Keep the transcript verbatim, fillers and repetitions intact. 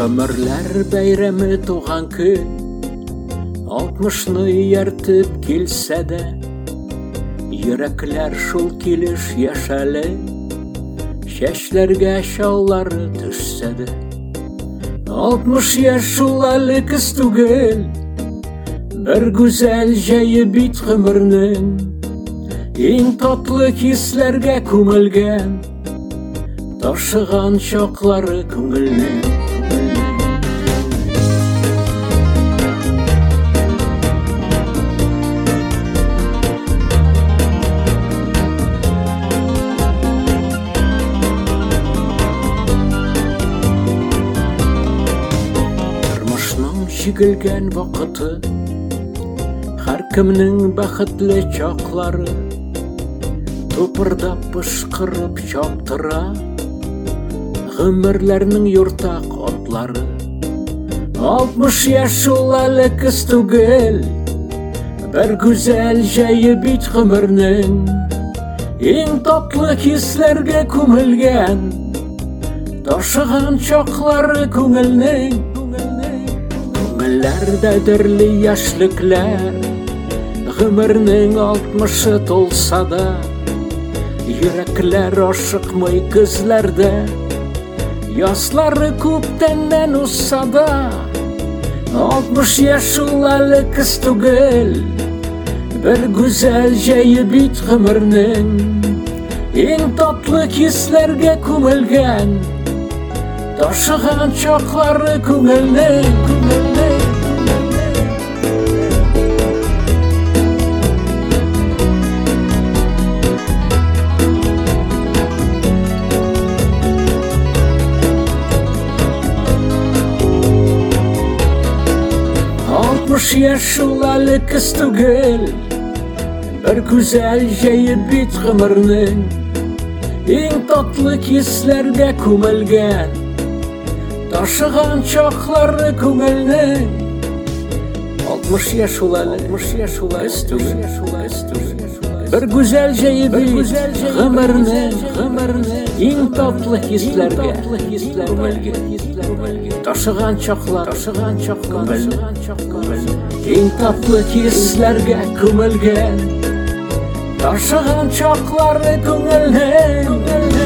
Гомерләр бәйрәме туган көн, алтмышны ияртеп килсә дә, йөрәкләр шул килеш яшәле, чәчләргә чаллары төшсә дә. Алтмыш яшь шул әле кыз түгел, бер гүзәл җәе бит гомернең, иң татлы хисләргә күмелгән, ташыган чаклары күңелнең. Чигелгән вакыты, һәркемнең бәхетле чаклары, тупырдап пышкырып чаптыра гомерләрнең юртак атлары. Алтмыш яшь ул әле кыз түгел, бер гүзәл җәе бит гомернең, иң татлы хисләргә күмелгән, ташыган чаклары күңелнең. Күңелләрдә төрле яшьлекләр, гомернең алтмышы тулса да, йөрәкләр ашыкмый күзләрдә, яслары күптәннән узса да. Алтмыш яшь ул әле кыз түгел, бер гүзәл җәе бит гомернең, иң татлы хисләргә күмелгән, ташыган чаклары күңелнең. Алтмыш яшь ул әле кыз түгел, бер гүзәл җәе бит гомернең, иң татлы хисләргә күмелгән, ташыган чаклары күңелнең. Алтмыш яшь ул әле кыз түгел, бер гүзәл җәе бит гомернең, иң татлы хисләргә күмелгән, ташыган чаклар күңелнең, иң татлы хисләргә күмелгән, ташыган чаклары күңелнең.